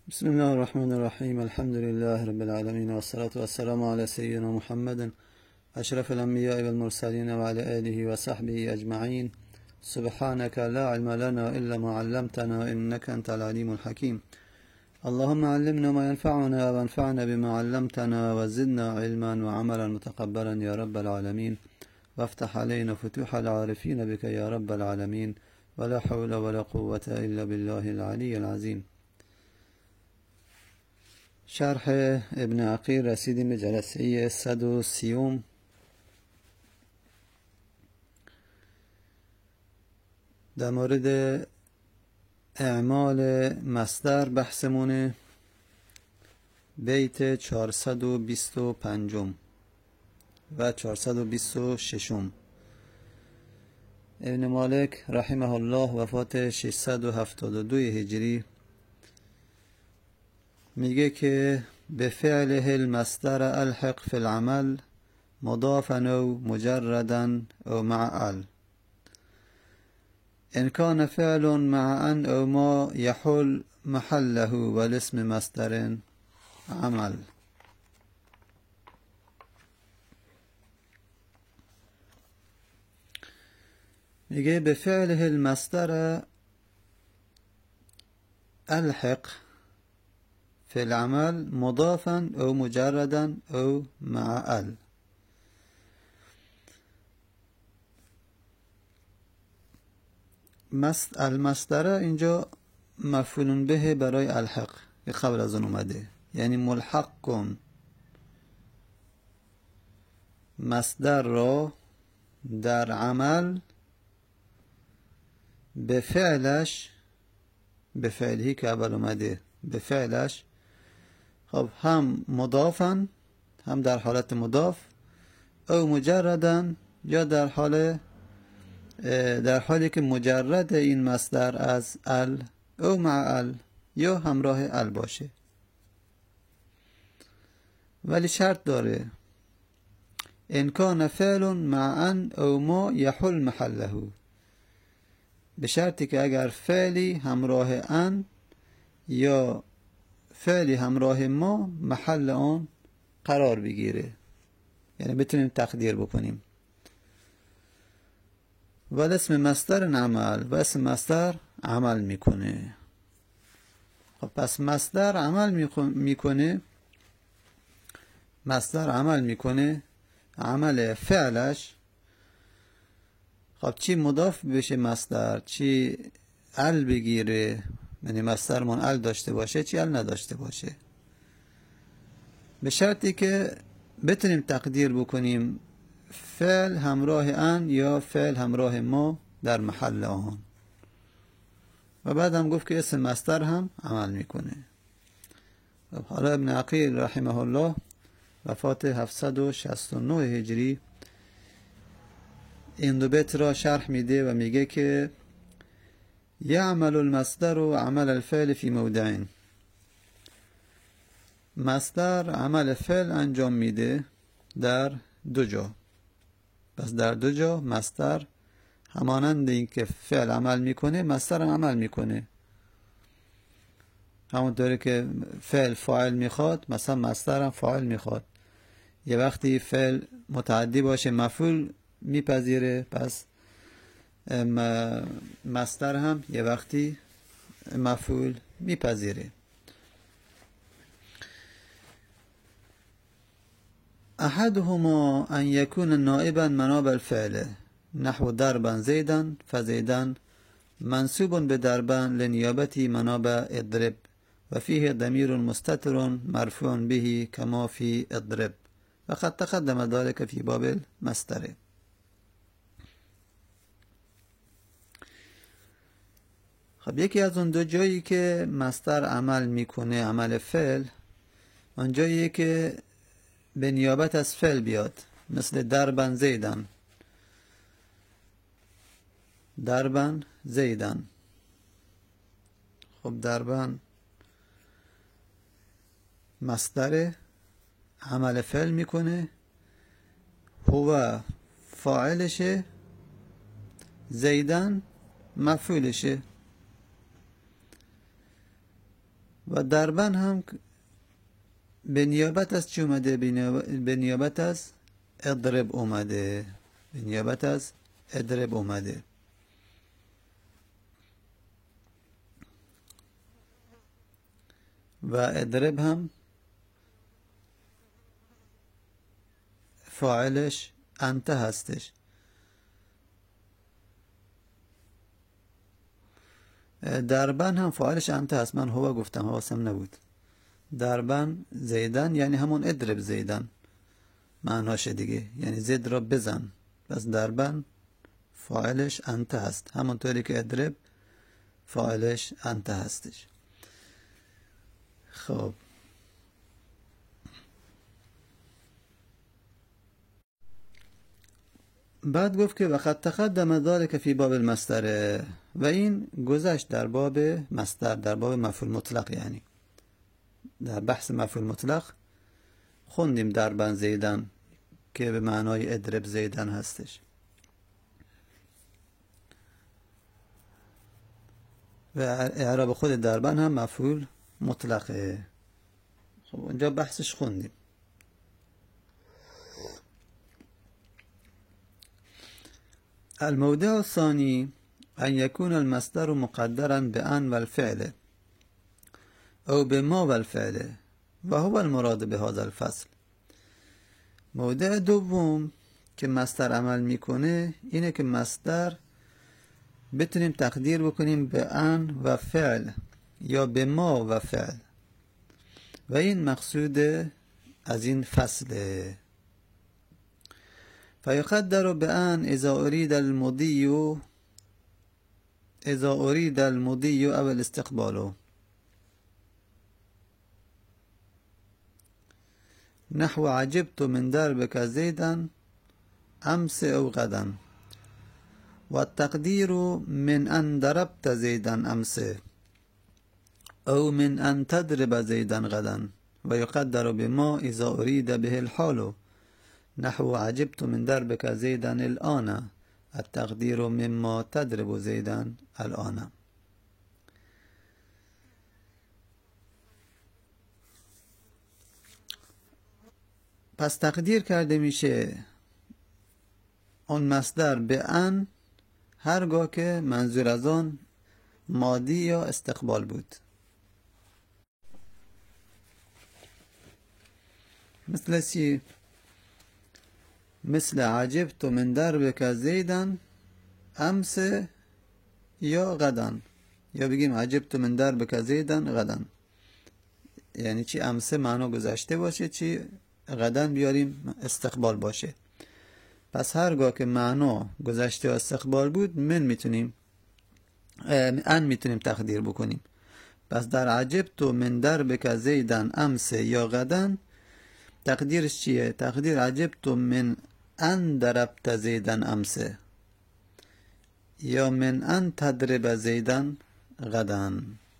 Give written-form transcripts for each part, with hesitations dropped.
بسم الله الرحمن الرحيم. الحمد لله رب العالمين، والصلاة والسلام على سيدنا محمد أشرف الأنبياء والمرسلين وعلى آله وصحبه أجمعين. سبحانك لا علم لنا إلا ما علمتنا إنك أنت العليم الحكيم. اللهم علمنا ما ينفعنا وانفعنا بما علمتنا وزدنا علما وعملا متقبلا يا رب العالمين، وافتح علينا فتوح العارفين بك يا رب العالمين، ولا حول ولا قوة إلا بالله العلي العظيم. شرح ابن عقیل رسیدیم به جلسه 130. در مورد اعمال مصدر بحثمونه. بیت 425 و 426. ابن مالک رحمه الله وفات 672 هجری میگه که به فعله المصدر الحق فی العمل مضافا او مجردا او مع ال، ان کان فعل مع ان او ما یحل محله والاسم مصدر عمل. میگه به فعله المصدر الحق في العمل مضافا او مجردا او مع ال. المصدر اینجا مفعول به برای الحق که قبل از اون اومده، یعنی ملحق کن مصدر را در عمل به فعلش، به فعلی که اول اومده به فعلش، خب هم مضافن، هم در حالت مضاف، او مجردن، یا در حالی که مجرد این مصدر از ال او مع ال، یا همراه ال باشه. ولی شرط داره ان کان فعل مع ان او ما یحل محله، به شرطی که اگر فعلی همراه ان یا فعلی همراه ما محل آن قرار بگیره، یعنی بتونیم تقدیر بکنیم. و اسم مصدر عمل، و اسم مصدر عمل میکنه. خب پس مصدر عمل میکنه عمل فعلش. خب چی مضاف بشه مصدر، چی ال بگیره، یعنی مصدرمون ال داشته باشه، چی ال نداشته باشه، به شرطی که بتونیم تقدیر بکنیم فعل همراه ان یا فعل همراه ما در محل آن. و بعد هم گفت که اسم مصدر هم عمل میکنه. حالا ابن عقیل رحمه الله وفات 769 هجری این دو بیت را شرح میده و میگه که یعمل المصدر و عمل الفعل فی موضعین. مصدر عمل فعل انجام میده در دو جا. پس در دو جا مصدر همانند این که فعل عمل میکنه مصدر هم عمل میکنه. همونطوری که فعل فاعل میخواد، مثلا مصدر هم فاعل میخواد. یه وقتی فعل متعدی باشه مفعول میپذیره، پس مصدر هم یه وقتی مفعول میپذیره. احدهما ان يكون نائبا مناب الفعل نحو ضربا زيدا فزيدا منصوب بضربا لنيابته مناب اضرب وفيه ضمير مستتر مرفوع به كما في اضرب وقد تقدم ذلك في باب المصدر. خب یکی از اون دو جایی که مصدر عمل میکنه، عمل فعل، اون جایی که به نیابت از فعل بیاد، مثل دربن زیدن. دربن زیدن، خب دربن مصدر عمل فعل میکنه، هو فاعلشه، زیدن مفعولشه. و و دربن هم به نیابت از چی اومده؟ به نیابت از اضرب اومده. به نیابت از اضرب اومده. و اضرب هم فاعلش انت هستش. دربن هم فاعلش انت هست. من هو گفتم، حواسم نبود. دربن زیدن یعنی همون اضرب زیدن معناشه دیگه، یعنی زید را بزن. پس دربن فاعلش انت هست، همونطوری که اضرب فاعلش انت هستش. خب بعد گفت که وقد تقدم ذلك فی باب المصدر، و این گذشت در باب مصدر، در باب مفعول مطلق. یعنی در بحث مفعول مطلق خوندیم دربن زیدن که به معنای اضرب زیدن هستش و اعراب خود دربن هم مفعول مطلقه. خب اونجا بحثش خوندیم. الموضع الثاني أن يكون المصدر مقدرا بأن والفعل أو بما والفعل وهو المراد بهذا الفصل. موضع دوم که مصدر عمل میکنه اینه که مصدر بتونیم تقدیر بکنیم به ان و فعل یا به ما و فعل، و این مقصود از این فصله. فيقدر بأن إذا أريد المضي أو الاستقبال نحو عجبت من دربك زيدا أمس أو غدا، والتقدير من أن ضربت زيدا أمس أو من أن تضرب زيدا غدا. ويقدر بما إذا أريد به الحال نحو عجبت من دربك زيدا الآن، التقدير مما تضرب زيدا الآن. پس تقدیر کرده میشه اون مصدر به ان هرگاه که منظور از آن ماضی یا استقبال بود. مثل چی؟ مثل عجبت من دربك زیدا امس یا غدا، یا بگیم عجبت من دربك زیدا غدا. یعنی چی امس معنا گذشته باشه، چی غدا بیاریم استقبال باشه. پس هرگاه که معنا گذشته و استقبال بود ان میتونیم تقدیر بکنیم. پس در عجبت من دربك زیدا امس یا غدا تقدیرش چیه؟ تقدیر عجبت من ان ضربت زیدا امس یا من ان تضرب زیدا غدا.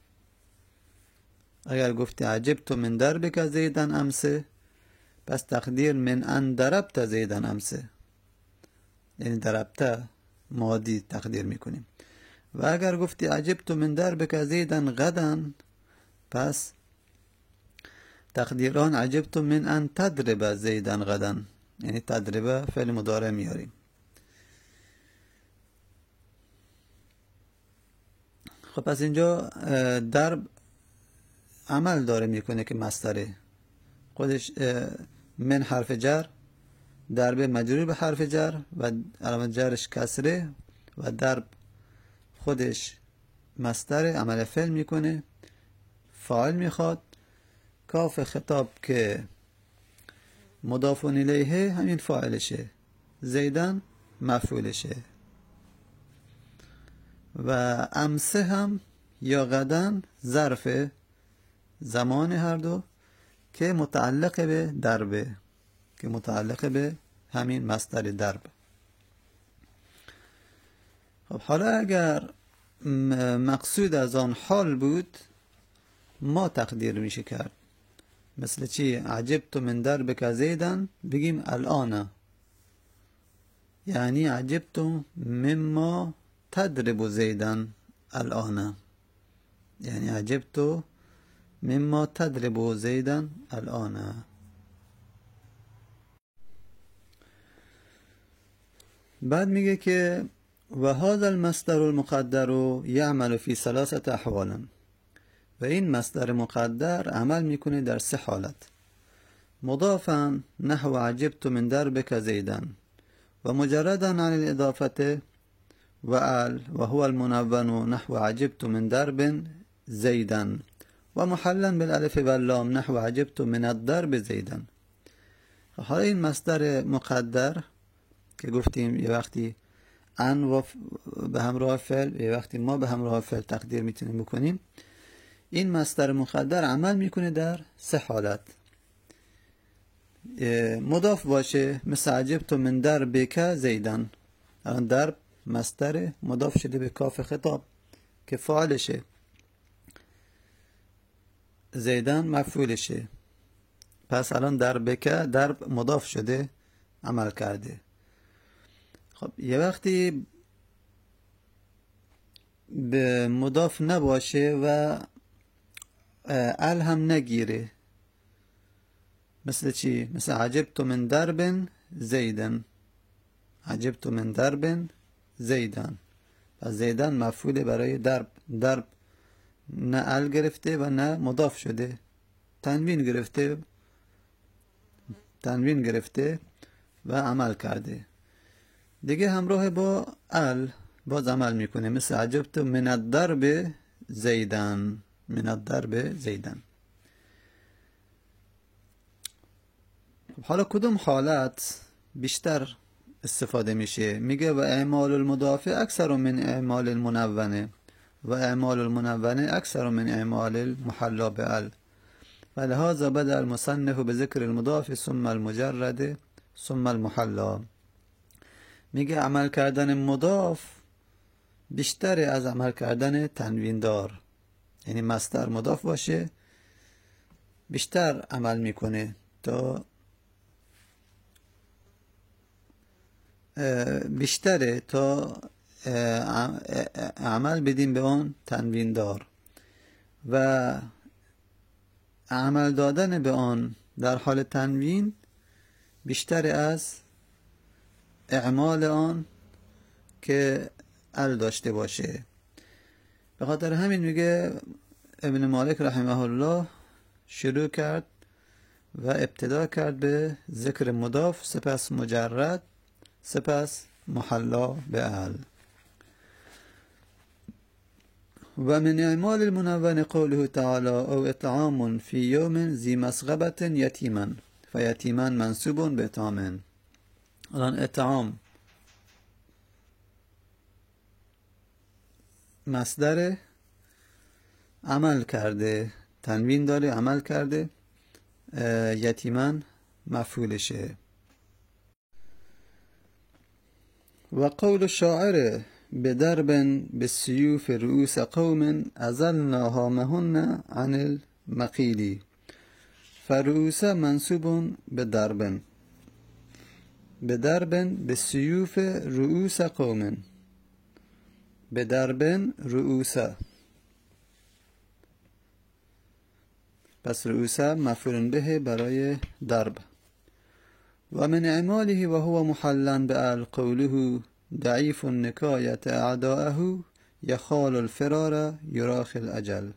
اگر گفتی عجبت من دربك زیدا امس، پس تقدیر من ان ضربت زیدا امس، یعنی ضربت ماضی تقدیر میکنیم. و اگر گفتی عجبت من دربك زیدا غدا، پس تقدیران عجبت من ان تضرب زیدا غدا، یعنی تضرب فعل مضارع میاریم. خب پس اینجا درب عمل داره میکنه که مصدره خودش. من حرف جر، درب مجرور به حرف جر و علامت جرش کسره، و درب خودش مصدر عمل فعل میکنه، فاعل میخواد. کاف خطاب که مضاف الیه همین فاعلشه، زیدن مفعولشه، و امسه هم یا غدن ظرف زمان هر دو که متعلق به دربه، که متعلق به همین مصدر درب. خب حالا اگر مقصود از آن حال بود ما تقدیر میشه کرد. مثل چی؟ عجبت من دربك زیدا بگیم الان، یعنی عجبت مما تضرب زیدا الان، یعنی عجبت مما تضرب زیدا الان. بعد میگه که و هذا المصدر المقدر یعمل فی ثلاثه احوال، و این مصدر مقدر عمل میکنه در سه حالت: مضافا نحو عجبت من دربک زیدا، و مجردا عن الاضافه، و ال و هو المنون نحو عجبت من درب زیدا، و محلا بالالف واللام نحو عجبت من الدرب زیدا. حالا این مصدر مقدر که گفتیم یه وقتی ان و به همراه فعل، یه وقتی ما به همراه فعل تقدیر میتونیم بکنیم، این مصدر مقدر عمل میکنه در سه حالت: مضاف باشه مثل عجبت من دربک زیدا، الان درب مصدر مضاف شده به کاف خطاب که فاعلشه، زیدان مفعولشه، پس الان دربک درب مضاف شده عمل کرده. خب یه وقتی به مضاف نباشه و ال هم نگیره، مثل چی؟ مثل عجبت من درب زیدن، عجبت من درب زیدان، و زیدان مفعول برای درب. درب نه ال گرفته و نه مضاف شده، تنوین گرفته و عمل کرده. دیگه همراه با ال باز عمل میکنه، مثل عجبت من الدرب زیدان، من الدرب زیدان. حالا کدوم حالت بیشتر استفاده میشه؟ میگه و اعمال المضاف اکثر من اعمال المنونه، و اعمال المنونه اکثر من اعمال المحلا بال، و لهذا بدأ المصنف بذکر المضاف ثم المجرد ثم المحلا. میگه عمل کردن مضاف بیشتر از عمل کردن تنوین دار، یعنی مصدر مضاف باشه بیشتر عمل میکنه تا بیشتره تا عمل بدیم به اون تنوین دار، و عمل دادن به آن در حال تنوین بیشتر از اعمال آن که ال داشته باشه. به خاطر همین میگه ابن مالک رحمه الله شروع کرد و ابتدا کرد به ذکر مضاف، سپس مجرد، سپس محلا به ال. و من اعمال المنون قوله تعالی او اطعام فی یوم ذی مسغبة یتیما، فیتیما منصوب به اطعام. الان اطعام مصدر عمل کرده، تنوین داره، عمل کرده، یتیما مفعولشه. و قول الشاعر بدرب بالسيوف رؤوس قوم أزلناها مهن عن المقيل، فرؤوس منصوب بدرب، بدرب بالسيوف رؤوس قوم، بدرب رؤوس، پس رؤوس مفعول به برای درب. و من اعماله و هو محلا بال قوله ضعیف النکایت اعداءه یخال الفرار یراخی الاجل.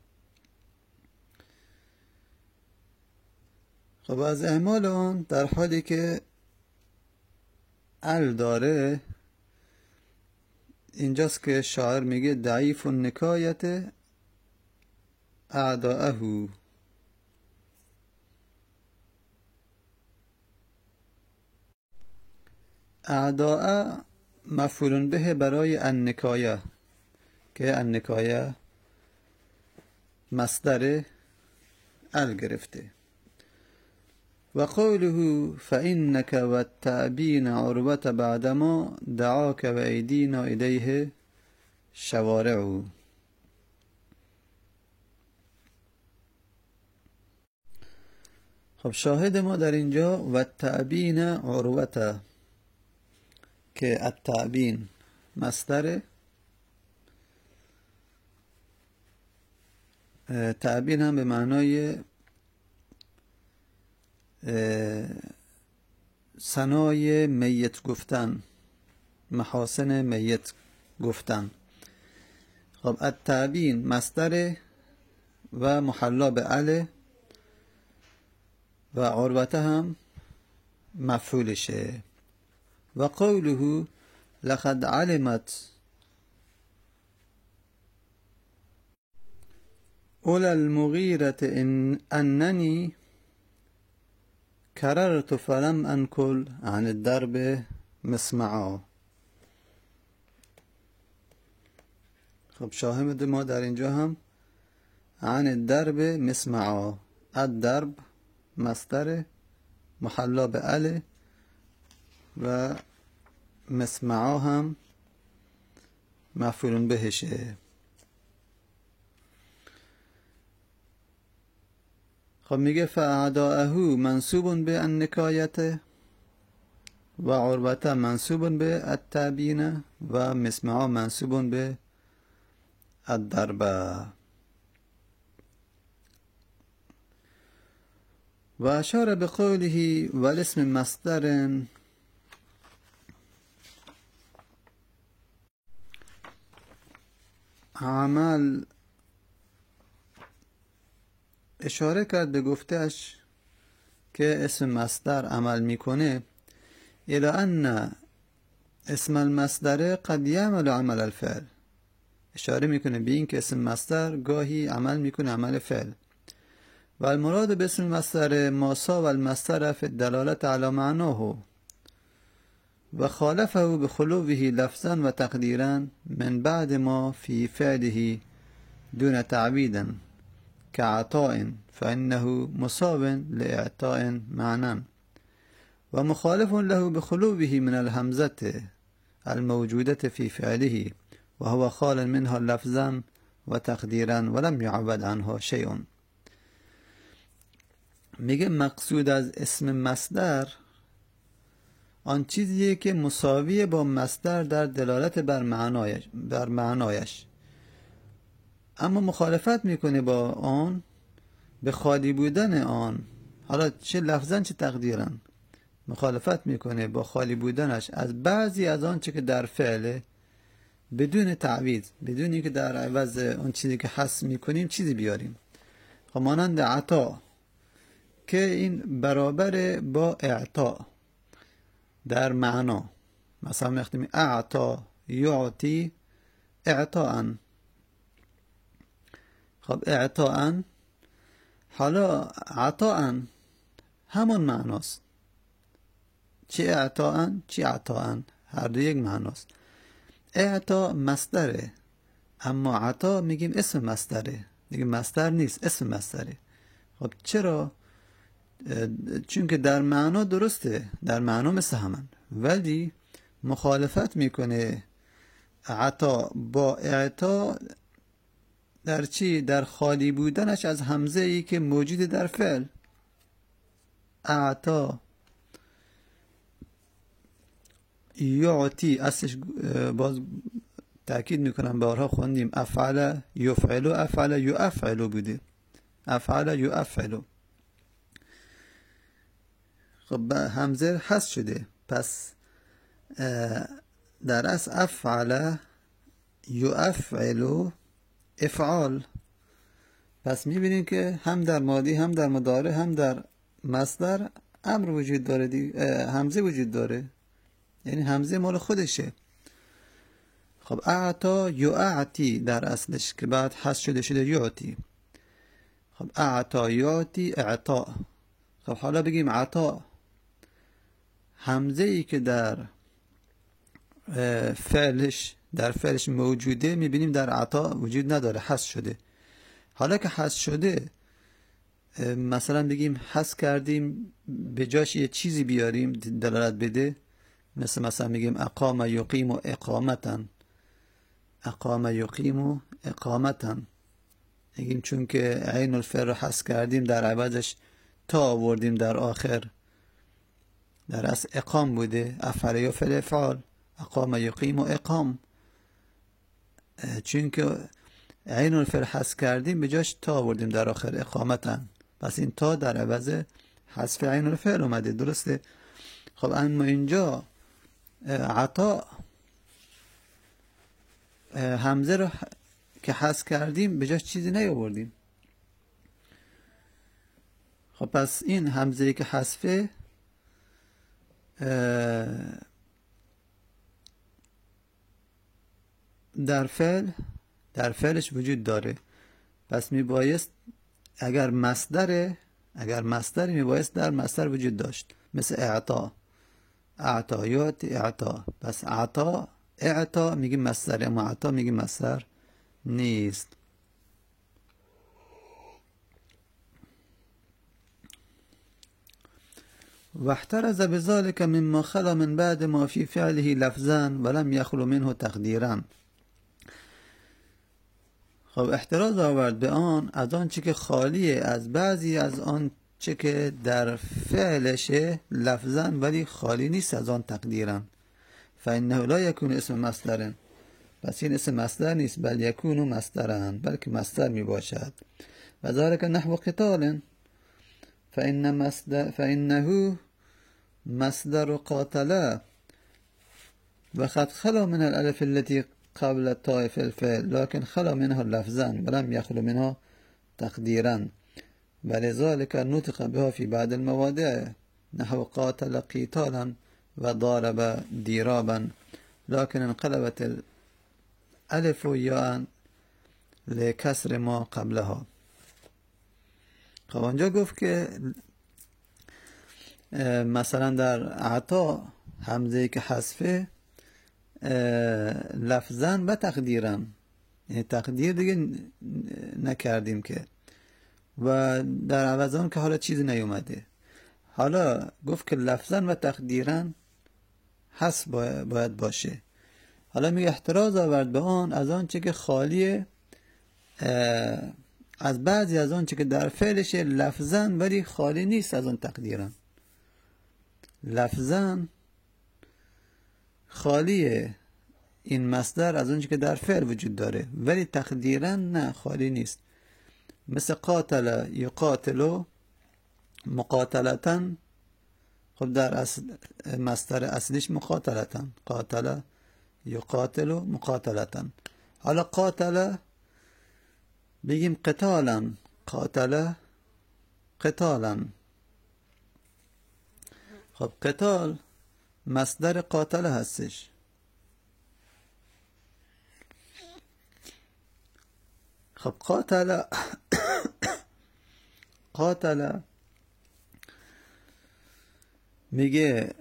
خب از اعمال آن در حالی که ال داره اینجاست که شاعر میگه ضعیف النکایت اعداءه، اعداء مفعول به برای النکایه که النکایه مصدر ال گرفته. و قوله فإنك والتأبين عروة بعدما دعاك و ایدینا الیه شوارع. خب شاهد ما در اینجا و التأبین عروة که التأبین مصدر تعبین هم به معنای ثنای میت گفتن، محاسن میت گفتن. خب التعبین مصدر و محلا به اله و عربته هم مفعولشه. و قوله لقد علمت اول المغیرة اننی کررت فلم انکل عن الدرب مسمعا. خب شاهد ما در اینجا هم عن الدرب مسمعا، الدرب مصدر محلا به اله و مسمعا هم مفعول بهشه. خب میگه فاعداءه منصوب به النکایت و عربته منصوب به التعبین و مسمعا منصوب به الضرب. و اشار بقوله والاسم مصدر عمل، اشاره کرد به گفتهش که اسم مصدر عمل میکنه الی ان اسم المصدر قد یعمل عمل الفعل، اشاره میکنه به این که اسم مصدر گاهی عمل میکنه عمل فعل. و المراد به اسم المصدر ما ساوى المصدر فی الدلالة علی معناه و خالفه بخلوه لفظا و تقدیرا من بعد ما فی فعله دون تعبید كعطاء فإنه مساو لإعطاء معنى و مخالف له بخلوه من الهمزة الموجودة في فعله و هو خال منها لفظا و تقدیرا ولم يعبد عنها شيء. میگه مقصود از اسم مصدر آن چیزیه که مساویه با مصدر در دلالت بر معنایش اما مخالفت میکنه با آن به خالی بودن آن، حالا چه لفظاً چه تقدیراً مخالفت میکنه با خالی بودنش از بعضی از آن چه که در فعله بدون تعویض، بدون اینکه در عوض اون چیزی که حذف میکنیم چیزی بیاریم. خب مانند عطا که این برابر با اعطا در معنا، مثلا وقتی اعطا یعطی اعطاء، خب اعطاء حالا عطاء همون معناست، چی اعطاء چی عطاء هر دو یک معناست. اعطا مصدره اما عطا میگیم اسم مصدره، دیگه مصدر نیست اسم مصدره. خب چرا؟ چون که در معنا درسته، در معنا مثل همن، ولی مخالفت میکنه عطا با اعطا در چی؟ در خالی بودنش از همزه ای که موجود در فعل. اعطا یعطی اصلش باز تأکید میکنم بارها خوندیم افعل یفعل و افعل یفعل بوده، افعل یفعل. خب همزه حذف شده، پس در اصل افعل یفعل افعال. پس میبینیم که هم در ماضی هم در مضارع هم در مصدر امر وجود داره، همزه وجود داره، یعنی همزه مال خودشه. خب اعطا یعطی در اصلش که بعد حذف شده یعطی. خب اعطا یعطی اعطا. خب حالا بگیم عطا، همزه ای که در فعلش موجوده میبینیم در عطا وجود نداره، حذف شده. حالا که حذف شده مثلا بگیم حذف کردیم به جاش یه چیزی بیاریم دلالت بده، مثلا میگیم اقام یقیم و اقامتا، اقام یقیم و اقامتا میگیم چون که عین الفعل رو حذف کردیم در عوضش تا آوردیم در آخر، در اصل اقام بوده، افعل یا فعل افعال، اقام یقیم و اقام. چون که عین الفعل حذف کردیم به جاش تا آوردیم در آخر اقامتا، پس این تا در عوض حذف عین الفعل اومده. درسته؟ خب اما اینجا عطا همزه رو که حذف کردیم به جاش چیزی نیاوردیم. خب پس این همزه که حذفه در فعلش وجود داره. پس میبایست اگر مصدر میبایست در مصدر وجود داشت، مثل اعطا یعطی اعطا. پس اعطا میگیم مصدر، اما اعطا میگیم مصدر نیست. واحترز بذلك مما خلا من بعد ما في فعله لفظا ولم يخلو منه تقديرا. خب احتراز آورد به آن از آن چه که خالیه از بعضی از آن چه که در فعلشه لفظا ولی خالی نیست از آن تقدیرا. فانه لا يكون اسم مصدر، پس این اسم مصدر نیست، بل یکون مصدرا، بلکه مصدر می باشد. و ذلك نحو قتال، فإنه مصدر قاتل وقد خلا من الألف التي قبل التاء في الفعل لكن خلا منها لفظا ولم يخل منها تقديرا، ولذلك نطق بها في بعض المواضع نحو قاتل قتالا وضارب ضرابا، لكن انقلبت الألف ياء لكسر ما قبلها. خب آنجا گفت که مثلا در عطا همزه که حذفه لفظا و تقدیرا، یعنی تقدیر دیگه نکردیم که، و در عوض آن که حالا چیزی نیومده. حالا گفت که لفظا و تقدیرا حذف باید باشه. حالا میگه احتراز آورد به آن از آن چه که خالیه از بعضی از آن چه که در فعلشه لفظا ولی خالی نیست از آن تقدیرا. لفظا خالیه این مصدر از اون که در فعل وجود داره، ولی تقدیرا نه، خالی نیست. مثل قاتل یقاتلو مقاتلتا، خب در مصدر اصلیش مقاتلتا، قاتل یقاتلو مقاتلتا. حالا قاتل بگیم قتالا، قاتل قتالا. خب قتال مصدر قاتل هستش. خب قاتل میگه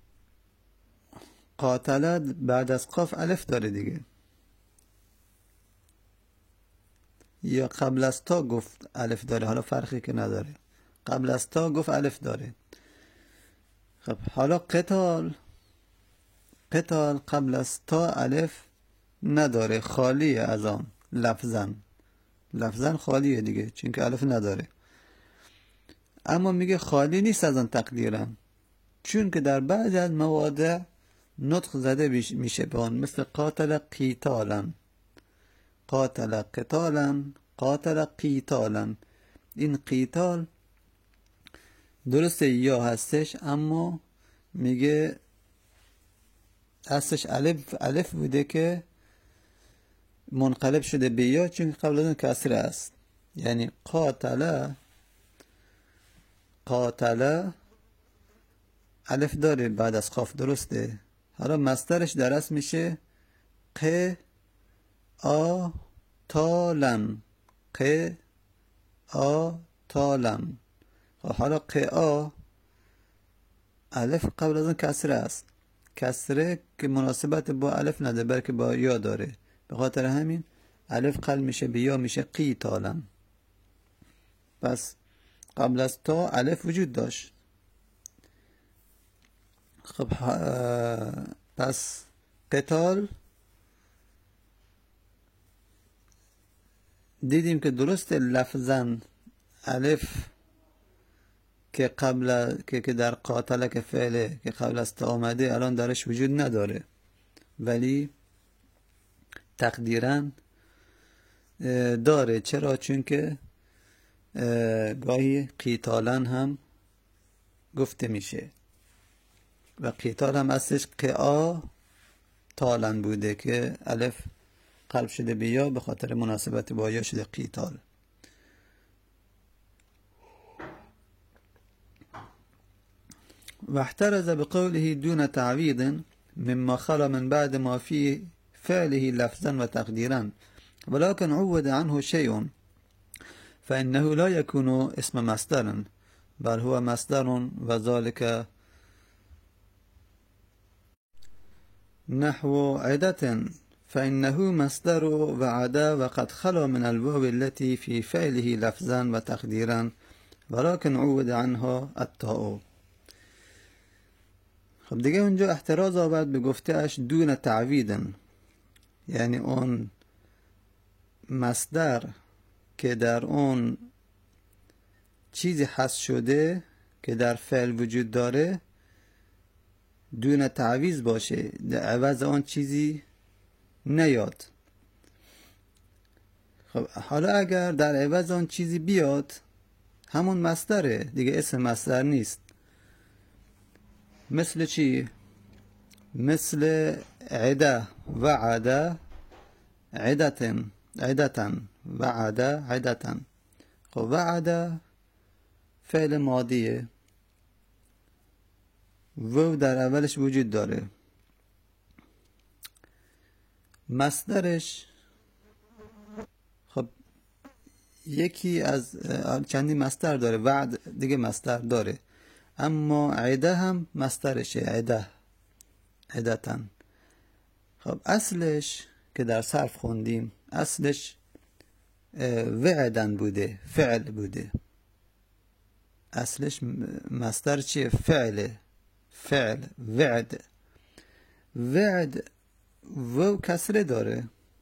قاتل بعد از قاف الف داره دیگه، یا قبل از تا گفت الف داره، حالا فرقی که نداره، قبل از تا گفت الف داره. خب حالا قتال قبل از تا الف نداره، خالیه از آن، لفظا خالیه دیگه چون که الف نداره. اما میگه خالی نیست از آن تقدیرا، چون که در بعضی از مواضع نطق زده میشه به آن، مثل قاتل قیتالا، قاتل قتالا، قاتل قیتالا. این قیتال درسته یا هستش، اما میگه هستش الف بوده که منقلب شده به یا، چون قبل از اون کسره است. یعنی قاتل الف داره بعد از قاف، درسته. حالا مصدرش در اصل میشه قاتالن، قاتالن. حالا قا الف قبل از اون کسره است، کسره که مناسبت با الف نداره بلکه با یا داره، به خاطر همین الف قلب میشه به یا، میشه قیتالن. پس قبل از تا الف وجود داشت. خب پس قتال دیدیم که درست لفظا الف که قبل که در قاتل که فعله که قبل از تا آمده الان درش وجود نداره، ولی تقدیرا داره. چرا؟ چون که گاهی قیتالن هم گفته میشه و قیتال هم اصلش قعا تالن بوده که الف قلب شده به یا، به خاطر مناسبت با یا شده قیتال. واحترز بقوله دون تعويض مما خلا من بعد ما في فعله لفظا وتقديرا، ولكن عود عنه شيء فإنه لا يكون اسم مصدر بل هو مصدر، وذلك نحو عدة فإنه مصدر وعدا وقد خلا من الواو التي في فعله لفظا وتقديرا ولكن عود عنها التاء. خب دیگه اونجا احتراز آورد به گفته اش دون تعویدن، یعنی اون مصدر که در اون چیزی حذف شده که در فعل وجود داره دون تعویض باشه، در عوض آن چیزی نیاد. خب حالا اگر در عوض آن چیزی بیاد همون مصدره دیگه، اسم مصدر نیست. مثل چی؟ مثل عده وعده عدتن عدتن وعده عدتن. خب وعده فعل ماضیه، وو در اولش وجود داره، مصدرش خب یکی از چندی مصدر داره، وعد دیگه مصدر داره، اما عده هم مصدرشه، عده عدتن. خب اصلش که در صرف خوندیم اصلش وعدن بوده، فعل بوده. اصلش مصدر چیه؟ فعله، فعل وعد. وعد وو کسره داره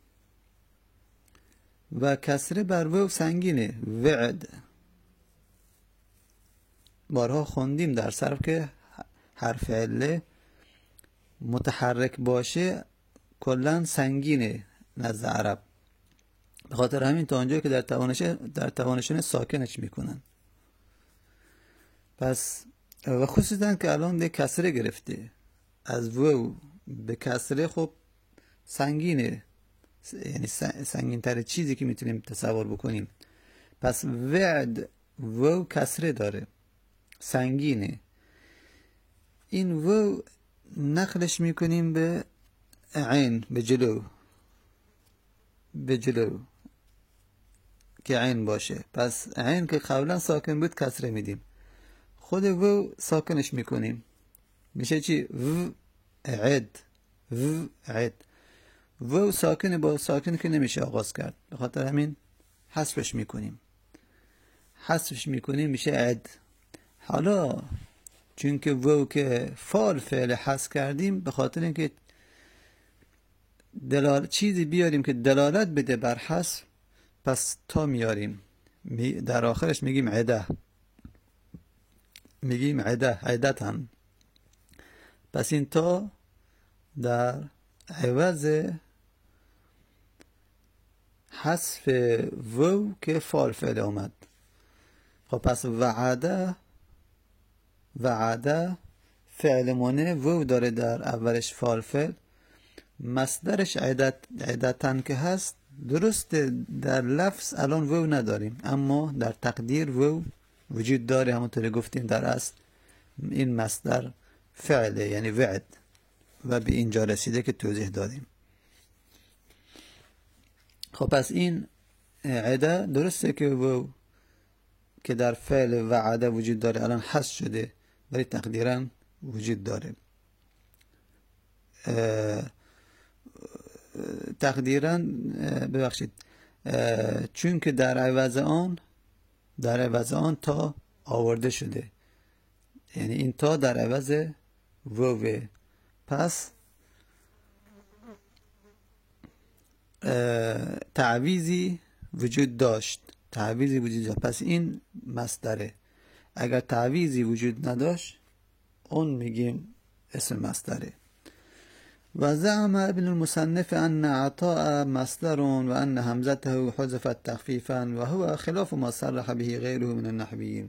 و کسره بر وو سنگینه، وعد. بارها خوندیم در صرف که حرف عله متحرک باشه کلن سنگینه نزد عرب، به خاطر همین تا اونجایی که در توانشون ساکنش میکنن. پس و خصوصا که الان ده کسره گرفته، از وو به کسره خب سنگینه، یعنی سنگین تر چیزی که میتونیم تصور بکنیم. پس وعد وو کسره داره، سنگینه. این وو نقلش میکنیم به عین، به جلو، به جلو که عین باشه. پس عین که قبلا ساکن بود کسره میدیم، خود وو ساکنش میکنیم، میشه چی؟ و عد، و عد. وو ساکن با ساکن که نمیشه آغاز کرد، به خاطر همین حذفش میکنیم، حذفش میکنیم میشه عد. حالا چون که وو که فعل حذف کردیم، به خاطر اینکه چیزی بیاریم که دلالت بده بر حذف، پس تا میاریم، در آخرش میگیم عده، میگیم عده، عدتن. پس این تا در عوض حذف وو که فعل اومد. خب پس وعده فعل منه، وو داره در اولش فعل، مصدرش عدتن که هست. درست در لفظ الان وو نداریم، اما در تقدیر وو وجود داره، همونطور گفتیم در اصل این مصدر فعله، یعنی وعد، و به اینجا رسیده که توضیح دادیم. خب پس این عده درسته که وو که در فعل وعده وجود داره الان حذف شده، ولی تقدیرا وجود داره. تقدیرا ببخشید، چون که در عوض آن تا آورده شده، یعنی این تا در عوض ووه. پس تعویضی وجود داشت، پس این مصدره. اگر تعویضی وجود نداشت اون میگیم اسم مصدره. وزعم ابن المصنف أن عطاء مصدر وأن همزته حذفت تخفيفا وهو خلاف ما صرح به غيره من النحويين.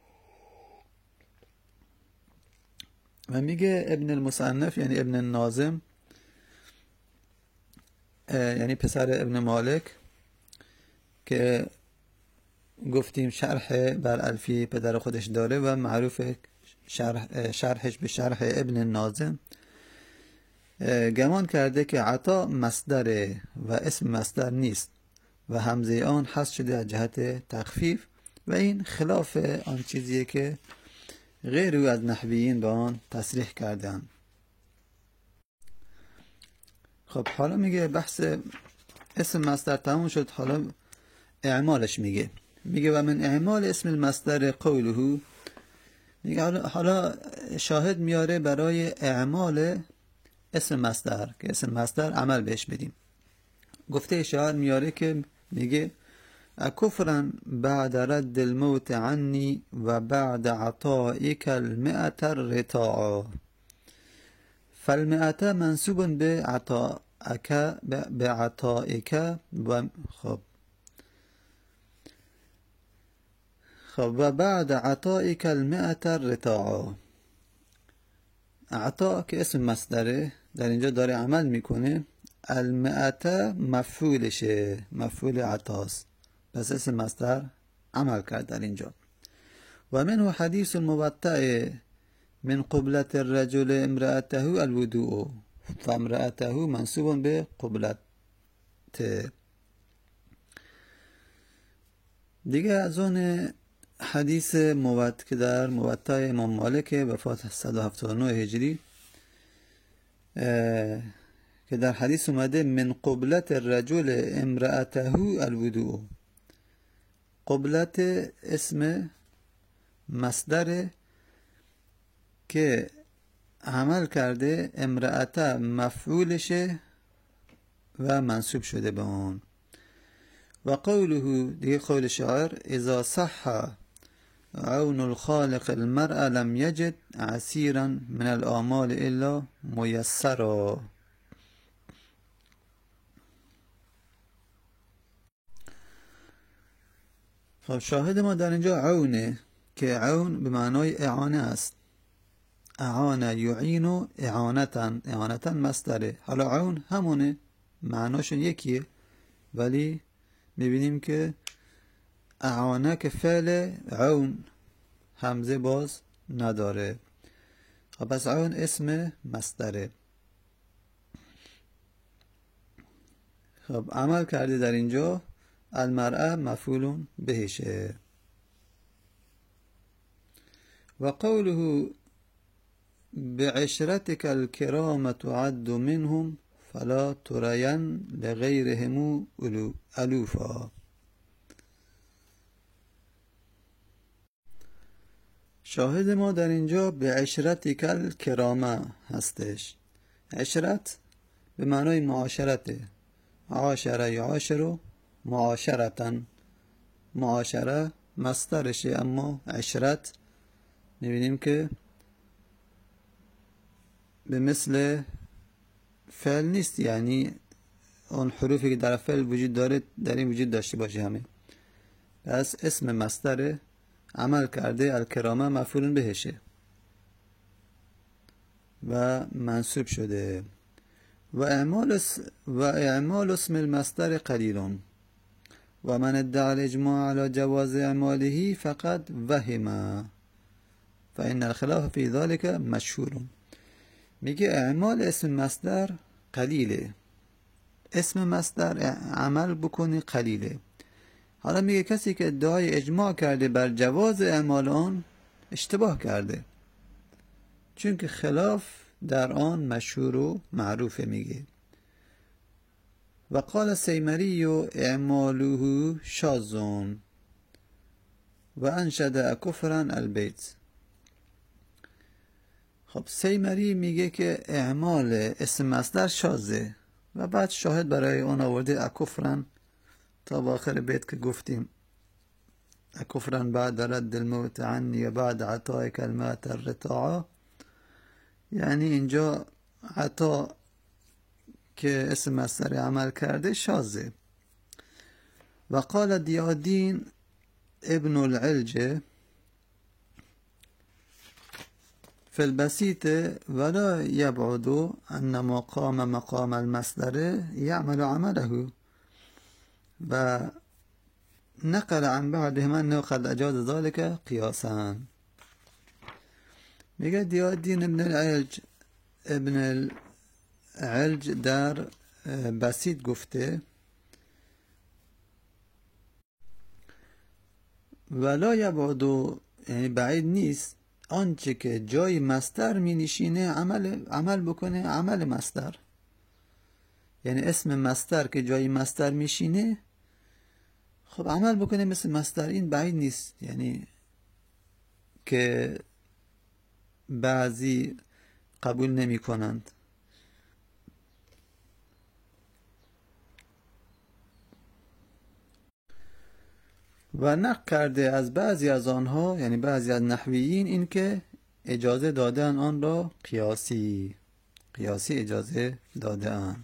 و میگه ابن المصنف یعنی ابن الناظم، یعنی پسر ابن مالک که گفتیم شرح بر الفی پدر خودش داره و معروف شرحش به شرح ابن الناظم، گمان کرده که عطا مصدره و اسم مصدر نیست و همزه آن حذف شده از جهت تخفیف و این خلاف آن چیزیه که غیر او از نحویین به آن تصریح کردن. خب حالا میگه بحث اسم مصدر تموم شد، حالا اعمالش میگه و من اعمال اسم المصدر قوله، میگه حالا شاهد میاره برای اعمال اسم مصدر که اسم مصدر عمل بهش بدیم. گفته شاعر میاره که میگه اکفرا بعد رد الموت عني و بعد عطائك المئة الرتاع، فالمئة منصوب بعطائك و خب و بعد عطائك المئة الرتاع. عطا که اسم مصدره در اینجا داره عمل میکنه، المئة مفعولشه، مفعول عطاست، پس اسم مصدر عمل کرد در اینجا. و منه حدیث المبتع من قبلة الرجل امرأته الودوء فامرأته منصوب به قبلت. دیگه از اون حدیث که در موطأ امام مالک وفات 179 هجری که در حدیث اومده من قبلة الرجل امرأته الودوء. قبلت اسم مصدر که عمل کرده، امرأته مفعولشه و منصوب شده به اون. و قوله، دیگه قول شاعر اذا صح عون الخالق المرء لم يجد عسيرا من الآمال الا ميسرا. خب شاهد ما در اینجا عونه که عون به معنای اعانه است. اعانه یعین اعانتا مصدره. حالا عون همونه، معناشون یکیه، ولی میبینیم که اعانه که فعل عون همزه باز نداره. خب پس عون اسم مصدره. خب عمل کرده در اینجا، المرأة مفعول بهشه. و قوله بعشرتك الكرام تعد منهم فلا ترين لغيرهم ألوفا. شاهد ما در اینجا به عشرتک الکرامه هستش. عشرت به معنای معاشرته، عاشره یعاشرو معاشرتن، معاشره مصدرشه، اما عشرت میبینیم که به مثل فعل نیست، یعنی اون حروفی که در فعل وجود داره در این وجود داشته باشه همه. پس اسم مصدر عمل کرده، الکرامه مفعول بهشه و منصوب شده. و اعمال اسم المصدر قلیل و من ادعى الاجماع على جواز اعماله فقد وهم فإن الخلاف في ذلك مشهور. میگه اعمال اسم مصدر قلیله، اسم مصدر عمل بکنی قلیله. حالا میگه کسی که ادعای اجماع کرده بر جواز اعمال آن اشتباه کرده، چون که خلاف در آن مشهور و معروفه. میگه و قال سیمری اعماله شاذون و انشد کفرا البیت. خب سیمری میگه که اعمال اسم مصدر شاذه و بعد شاهد برای اون آورده اکفرن تا با آخر بیت که گفتیم اکفرن بعد رد الموت عنی و بعد عطائک المئة الرتاع. یعنی اینجا عطا که اسم مصدر عمل کرده شاذه. و قال دیادین ابن العلج في البسيط ولا يبعد أن مقام المصدر يعمل عمله. و نقل عن بعضهم أنه قد أجاز ذلك قياسا. میگه دیادین ابن العلج در بسیط گفته ولا یبعد، یعنی بعید نیست آنچه که جای مصدر می نشینه عمل بکنه عمل مصدر. یعنی اسم مصدر که جای مصدر میشینه خب عمل بکنه مثل مصدر. این بعید نیست، یعنی که بعضی قبول نمی کنند. و نقل کرده از بعضی از آنها، یعنی بعضی از نحویین، این که اجازه دادن آن را قیاسی اجازه دادن.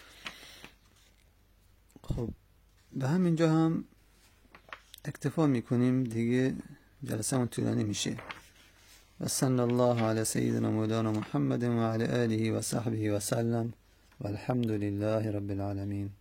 خب به همینجا هم اکتفا میکنیم دیگه، جلسه من طولانی میشه. و صلی الله علی سیدنا مولانا محمد و علی آله و صحبه و سلم و الحمد لله رب العالمین.